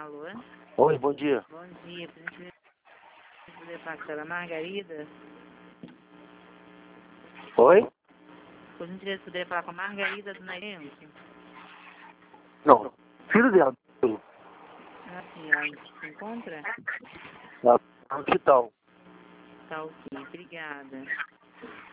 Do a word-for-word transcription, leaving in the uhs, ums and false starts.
Alô? Oi, bom dia. Bom dia, por gentileza, poder falar com a senhora Margarida? Oi? Por gentileza, poder falar com a Margarida do Nairense? Não, filho dela. Ah, sim, ela se encontra? Ela tá no hospital. Tá ok, obrigada.